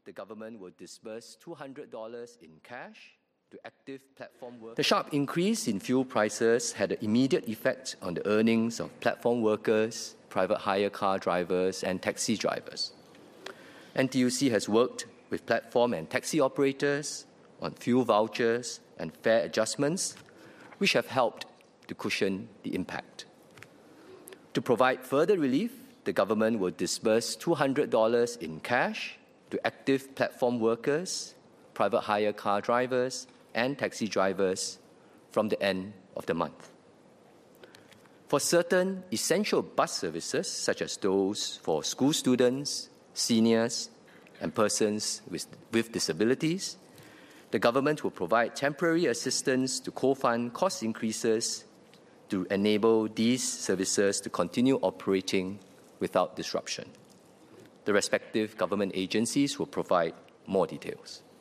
the government will disburse $200 in cash to active platform workers. The sharp increase in fuel prices had an immediate effect on the earnings of platform workers, private hire car drivers, and taxi drivers. NTUC has worked with platform and taxi operators on fuel vouchers and fare adjustments, which have helped to cushion the impact. To provide further relief, the government will disburse $200 in cash to active platform workers, private hire car drivers, and taxi drivers from the end of the month. For certain essential bus services, such as those for school students, seniors, and persons with disabilities, the government will provide temporary assistance to co-fund cost increases to enable these services to continue operating without disruption. The respective government agencies will provide more details.